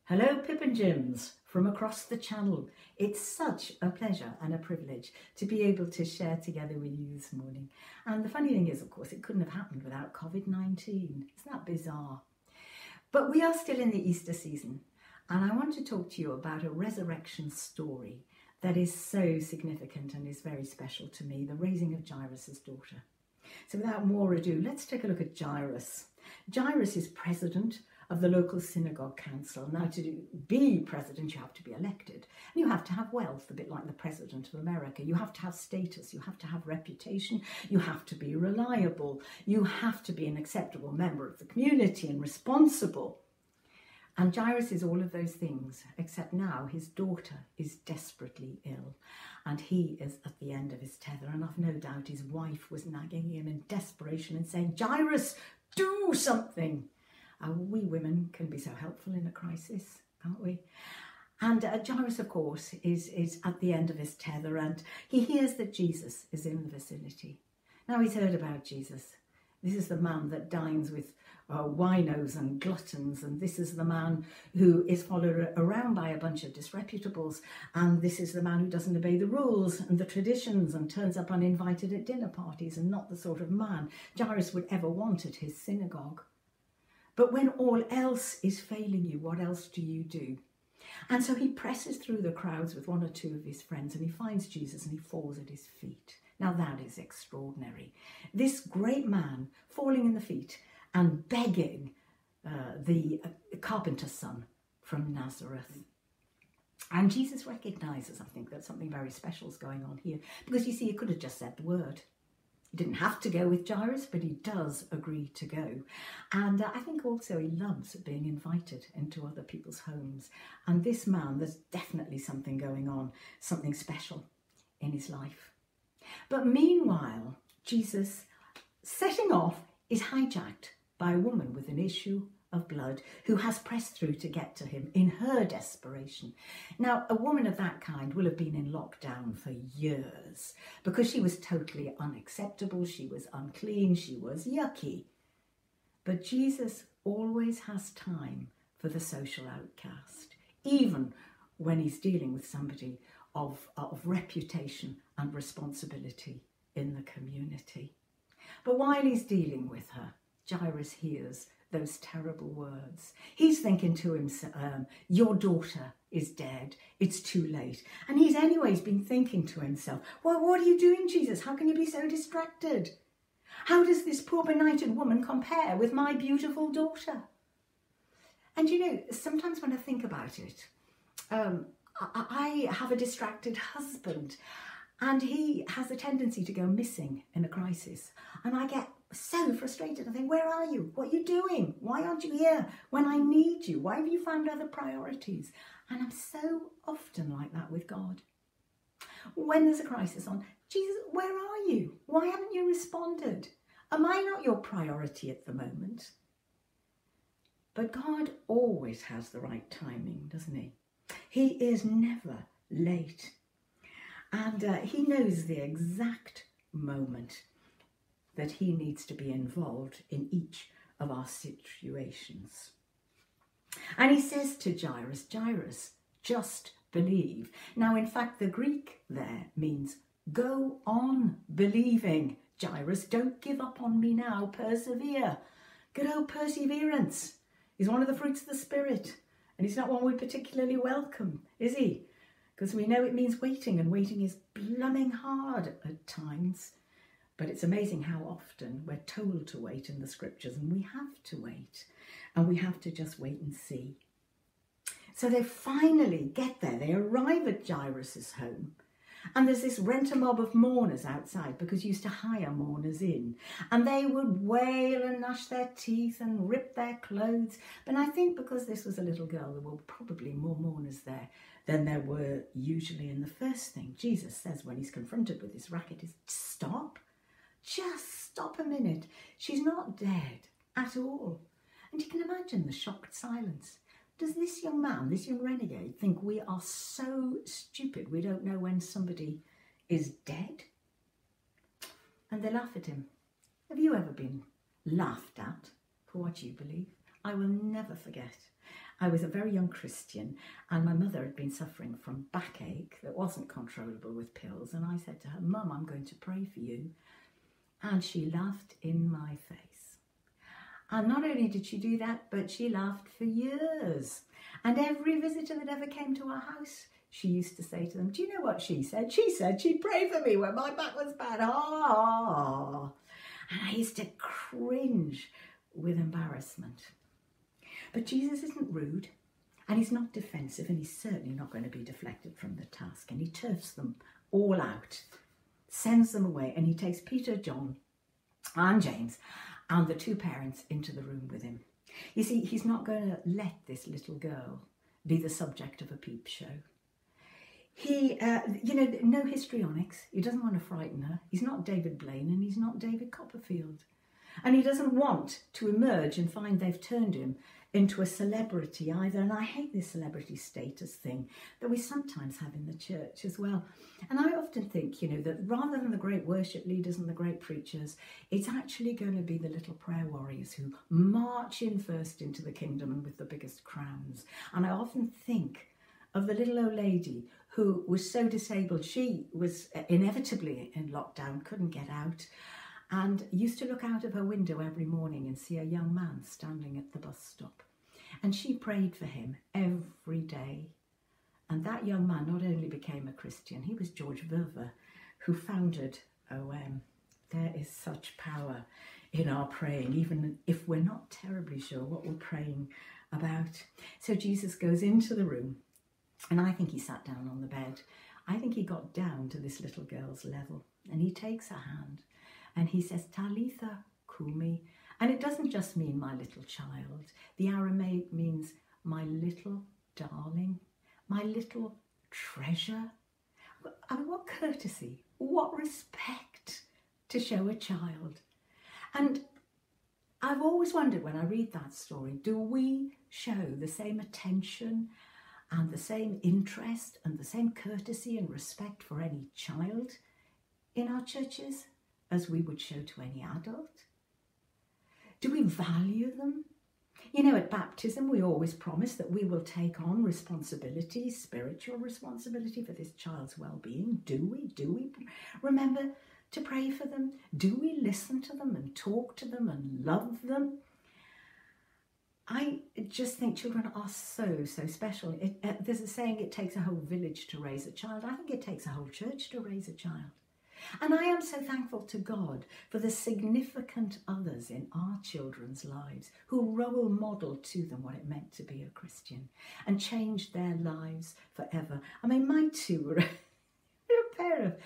Hello Pip and Jims from across the channel. It's such a pleasure and a privilege to be able to share together with you this morning. And the funny thing is, of course, it couldn't have happened without COVID-19. Isn't that bizarre? But we are still in the Easter season, and I want to talk to you about a resurrection story that is so significant and is very special to me, the raising of Jairus' daughter. So without more ado, let's take a look at Jairus. Jairus is president of the local synagogue council. Now, to be president, you have to be elected. And you have to have wealth, a bit like the president of America. You have to have status. You have to have reputation. You have to be reliable. You have to be an acceptable member of the community and responsible. And Jairus is all of those things, except now his daughter is desperately ill and he is at the end of his tether. And I've no doubt his wife was nagging him in desperation and saying, "Jairus, do something." We women can be so helpful in a crisis, can't we? And Jairus, of course, is at the end of his tether, and he hears that Jesus is in the vicinity. Now, he's heard about Jesus. This is the man that dines with winos and gluttons, and this is the man who is followed around by a bunch of disreputables, and this is the man who doesn't obey the rules and the traditions and turns up uninvited at dinner parties, and not the sort of man Jairus would ever want at his synagogue. But when all else is failing you, what else do you do? And so he presses through the crowds with one or two of his friends, and he finds Jesus and he falls at his feet. Now that is extraordinary. This great man falling in the feet and begging the carpenter's son from Nazareth. And Jesus recognises, I think, that something very special is going on here. Because you see, he could have just said the word. He didn't have to go with Jairus, but he does agree to go. And I think also he loves being invited into other people's homes. And this man, there's definitely something going on, something special in his life. But meanwhile, Jesus, setting off, is hijacked by a woman with an issue of blood who has pressed through to get to him in her desperation. Now, a woman of that kind will have been in lockdown for years because she was totally unacceptable, she was unclean, she was yucky. But Jesus always has time for the social outcast, even when he's dealing with somebody of reputation and responsibility in the community. But while he's dealing with her, Jairus hears those terrible words. He's thinking to himself, your daughter is dead, it's too late. And he's anyways been thinking to himself, well, what are you doing, Jesus? How can you be so distracted? How does this poor benighted woman compare with my beautiful daughter? And you know, sometimes when I think about it, I have a distracted husband and he has a tendency to go missing in a crisis. And I get so frustrated. I think, where are you? What are you doing? Why aren't you here when I need you? Why have you found other priorities? And I'm so often like that with God. When there's a crisis on, Jesus, where are you? Why haven't you responded? Am I not your priority at the moment? But God always has the right timing, doesn't he? He is never late. And he knows the exact moment that he needs to be involved in each of our situations. And he says to Jairus, Jairus, just believe. Now, in fact, the Greek there means go on believing. Jairus, don't give up on me now, persevere. Good old perseverance is one of the fruits of the Spirit. And it's not one we particularly welcome, is he? Because we know it means waiting, and waiting is blooming hard at times. But it's amazing how often we're told to wait in the scriptures, and we have to wait, and we have to just wait and see. So they finally get there. They arrive at Jairus' home, and there's this rent-a-mob of mourners outside, because you used to hire mourners in, and they would wail and gnash their teeth and rip their clothes. But I think because this was a little girl, there were probably more mourners there than there were usually. And the first thing Jesus says when he's confronted with this racket is, stop. Just stop a minute. She's not dead at all. And you can imagine the shocked silence. Does this young man, this young renegade, think we are so stupid we don't know when somebody is dead? And they laugh at him. Have you ever been laughed at for what you believe? I will never forget I was a very young Christian, and my mother had been suffering from backache that wasn't controllable with pills. And I said to her, Mum, I'm going to pray for you. And she laughed in my face. And not only did she do that, but she laughed for years. And every visitor that ever came to our house, she used to say to them, do you know what she said? She said she'd pray for me when my back was bad. Ah. And I used to cringe with embarrassment. But Jesus isn't rude, and he's not defensive, and he's certainly not going to be deflected from the task. And he turfs them all out, sends them away, and he takes Peter, John, and James, and the two parents into the room with him. You see, he's not going to let this little girl be the subject of a peep show. He, no histrionics. He doesn't want to frighten her. He's not David Blaine, and he's not David Copperfield. And he doesn't want to emerge and find they've turned him into a celebrity either. And I hate this celebrity status thing that we sometimes have in the church as well. And I often think, that rather than the great worship leaders and the great preachers, it's actually going to be the little prayer warriors who march in first into the kingdom and with the biggest crowns. And I often think of the little old lady who was so disabled, she was inevitably in lockdown, couldn't get out, and used to look out of her window every morning and see a young man standing at the bus stop. And she prayed for him every day. And that young man not only became a Christian, he was George Verver, who founded OM. There is such power in our praying, even if we're not terribly sure what we're praying about. So Jesus goes into the room, and I think he sat down on the bed. I think he got down to this little girl's level, and he takes her hand, and he says, Talitha Kumi. And it doesn't just mean my little child. The Aramaic means my little darling, my little treasure. I mean, what courtesy, what respect to show a child. And I've always wondered when I read that story, do we show the same attention and the same interest and the same courtesy and respect for any child in our churches as we would show to any adult? Do we value them? At baptism, we always promise that we will take on responsibility, spiritual responsibility for this child's well-being. Do we? Do we remember to pray for them? Do we listen to them and talk to them and love them? I just think children are so, so special. There's a saying, it takes a whole village to raise a child. I think it takes a whole church to raise a child. And I am so thankful to God for the significant others in our children's lives who role model to them what it meant to be a Christian and changed their lives forever. I mean, my two were a pair of,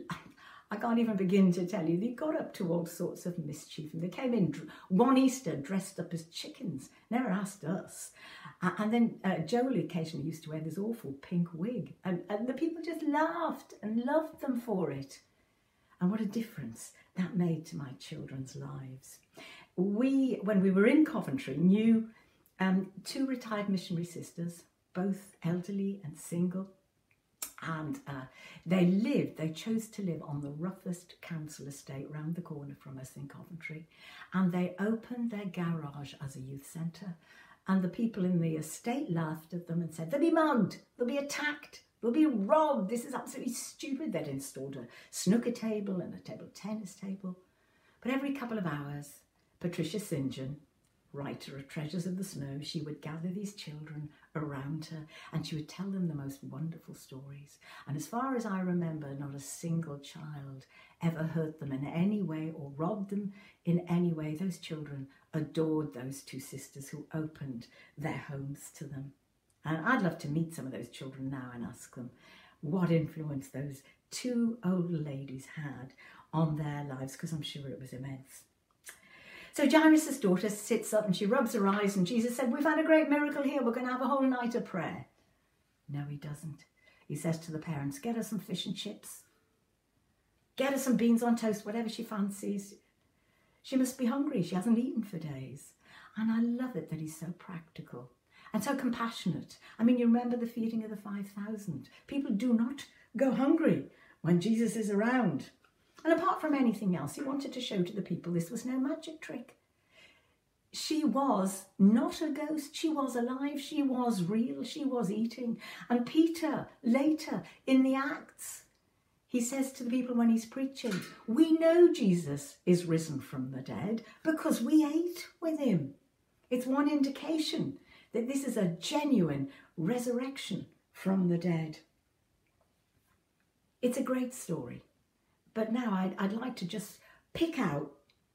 I can't even begin to tell you, they got up to all sorts of mischief. And they came in one Easter dressed up as chickens, never asked us. And then Joel occasionally used to wear this awful pink wig. And the people just laughed and loved them for it. And what a difference that made to my children's lives. When we were in Coventry, knew two retired missionary sisters, both elderly and single. And they chose to live on the roughest council estate round the corner from us in Coventry. And they opened their garage as a youth centre. And the people in the estate laughed at them and said, they'll be mugged, they'll be attacked, they'll be robbed. This is absolutely stupid. They'd installed a snooker table and a table tennis table. But every couple of hours, Patricia St. John, writer of Treasures of the Snow, she would gather these children around her and she would tell them the most wonderful stories. And as far as I remember, not a single child ever hurt them in any way or robbed them in any way. Those children adored those two sisters who opened their homes to them. And I'd love to meet some of those children now and ask them what influence those two old ladies had on their lives, because I'm sure it was immense. So Jairus' daughter sits up and she rubs her eyes, and Jesus said, we've had a great miracle here. We're going to have a whole night of prayer. No, he doesn't. He says to the parents, get her some fish and chips. Get her some beans on toast, whatever she fancies. She must be hungry. She hasn't eaten for days. And I love it that he's so practical and so compassionate. I mean, you remember the feeding of the 5,000. People do not go hungry when Jesus is around. And apart from anything else, he wanted to show to the people this was no magic trick. she was not a ghost, she was alive, she was real, she was eating. And Peter, later in the Acts, he says to the people when he's preaching, we know Jesus is risen from the dead because we ate with him. It's one indication that this is a genuine resurrection from the dead. It's a great story. But now I'd like to just pick out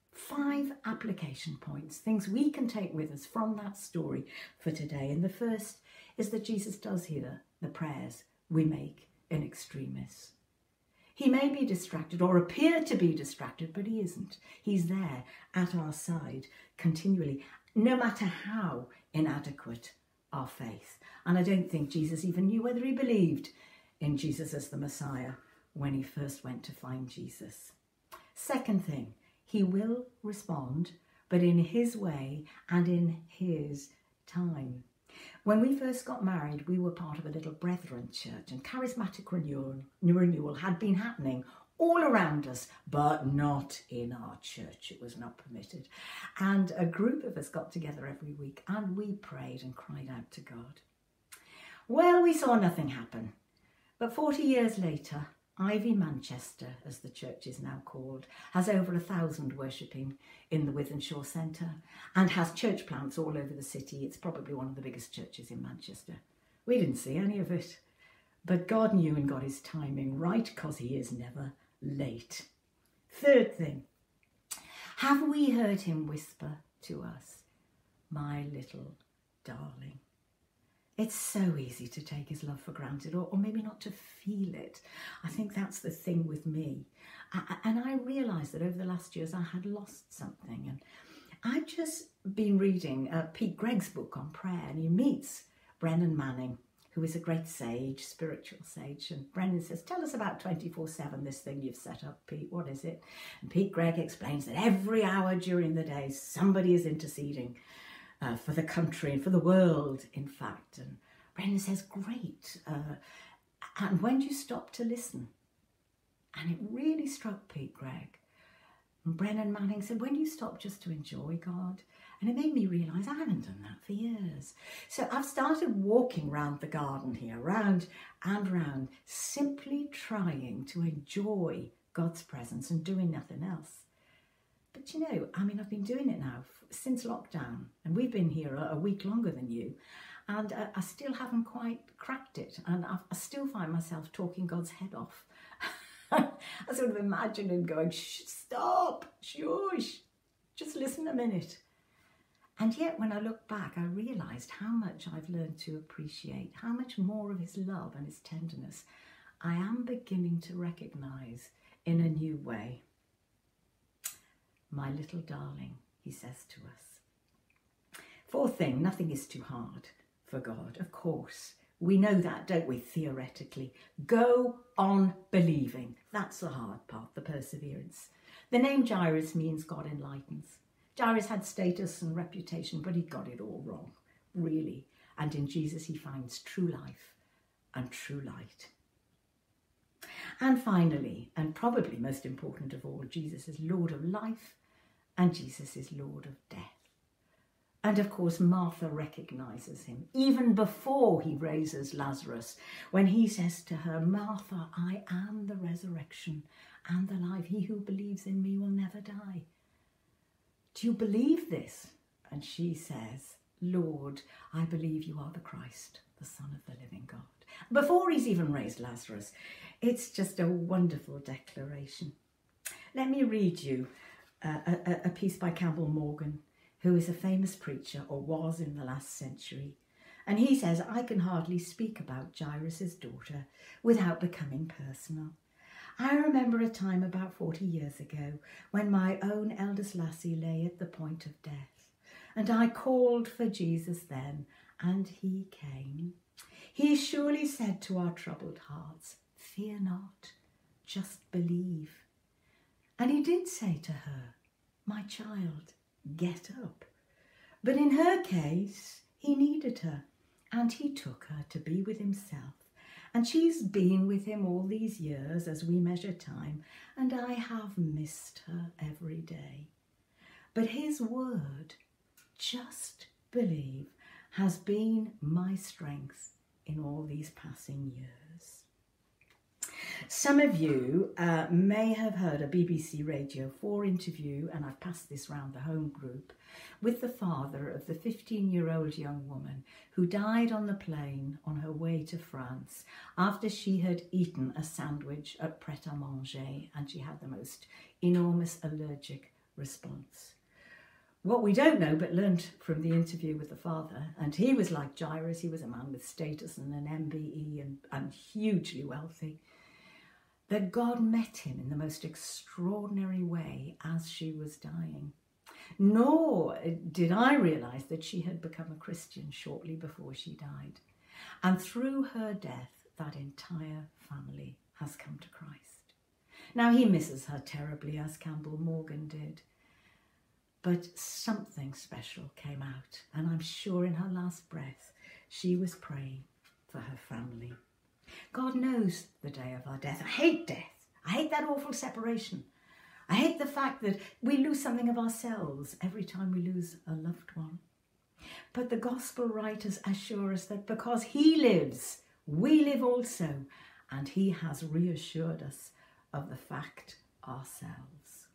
5 application points, things we can take with us from that story for today. And the first is that Jesus does hear the prayers we make in extremis. He may be distracted or appear to be distracted, but he isn't. He's there at our side continually, no matter how inadequate our faith. And I don't think Jesus even knew whether he believed in Jesus as the Messiah when he first went to find Jesus. Second thing, he will respond, but in his way and in his time. When we first got married, we were part of a little brethren church, and charismatic renewal had been happening all around us, but not in our church. It was not permitted. And a group of us got together every week and we prayed and cried out to God. Well, we saw nothing happen. But 40 years later, Ivy Manchester, as the church is now called, has over 1,000 worshipping in the Wythenshawe Centre and has church plants all over the city. It's probably one of the biggest churches in Manchester. We didn't see any of it, but God knew and got his timing right, because he is never late. Third thing, have we heard him whisper to us, my little darling? It's so easy to take his love for granted, or maybe not to feel it. I think that's the thing with me. And I realised that over the last years I had lost something. And I've just been reading Pete Gregg's book on prayer, and he meets Brennan Manning, who is a great sage, spiritual sage. And Brennan says, tell us about 24/7, this thing you've set up, Pete, what is it? And Pete Gregg explains that every hour during the day somebody is interceding for the country and for the world, in fact. And Brennan says, great. And when do you stop to listen? And it really struck Pete Gregg. And Brennan Manning said, when do you stop just to enjoy God? And it made me realise I haven't done that for years. So I've started walking round the garden here, round and round, simply trying to enjoy God's presence and doing nothing else. But you know, I mean, I've been doing it now since lockdown, and we've been here a week longer than you, and I still haven't quite cracked it, and I still find myself talking God's head off. I sort of imagine him going, shh, stop, shush, just listen a minute. And yet when I look back, I realised how much I've learned to appreciate, how much more of his love and his tenderness I am beginning to recognise in a new way. My little darling, he says to us. Fourth thing, nothing is too hard for God. Of course, we know that, don't we, theoretically. Go on believing. That's the hard part, the perseverance. The name Jairus means God enlightens. Jairus had status and reputation, but he got it all wrong, really. And in Jesus he finds true life and true light. And finally, and probably most important of all, Jesus is Lord of life and Jesus is Lord of death. And of course, Martha recognises him even before he raises Lazarus, when he says to her, Martha, I am the resurrection and the life. He who believes in me will never die. Do you believe this? And she says, Lord, I believe you are the Christ, the Son of the living God. Before he's even raised Lazarus, it's just a wonderful declaration. Let me read you a piece by Campbell Morgan, who is a famous preacher, or was in the last century. And he says, I can hardly speak about Jairus' daughter without becoming personal. I remember a time about 40 years ago when my own eldest lassie lay at the point of death, and I called for Jesus then, and he came. He surely said to our troubled hearts, fear not, just believe. And he did say to her, my child, get up. But in her case, he needed her, and he took her to be with himself. And she's been with him all these years as we measure time, and I have missed her every day. But his word just believe has been my strength in all these passing years. Some of you may have heard a BBC Radio 4 interview, and I've passed this round the home group, with the father of the 15-year-old young woman who died on the plane on her way to France after she had eaten a sandwich at Pret-a-Manger and she had the most enormous allergic response. What we don't know, but learnt from the interview with the father, and he was like Jairus, he was a man with status and an MBE and hugely wealthy, that God met him in the most extraordinary way as she was dying. Nor did I realise that she had become a Christian shortly before she died. And through her death, that entire family has come to Christ. Now, he misses her terribly, as Campbell Morgan did. But something special came out, and I'm sure in her last breath, she was praying for her family. God knows the day of our death. I hate death. I hate that awful separation. I hate the fact that we lose something of ourselves every time we lose a loved one. But the gospel writers assure us that because he lives, we live also, and he has reassured us of the fact ourselves.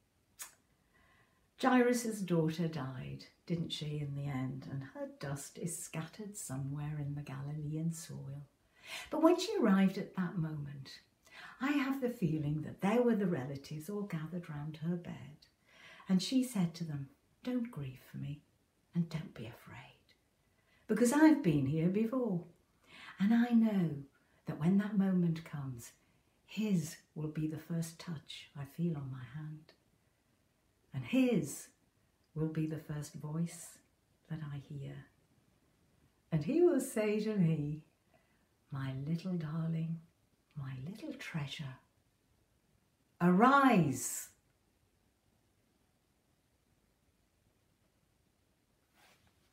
Jairus' daughter died, didn't she, in the end, and her dust is scattered somewhere in the Galilean soil. But when she arrived at that moment, I have the feeling that there were the relatives all gathered round her bed, and she said to them, "Don't grieve for me, and don't be afraid, because I've been here before, and I know that when that moment comes, his will be the first touch I feel on my hand, and his will be the first voice that I hear, and he will say to me, 'My little darling, my little treasure, arise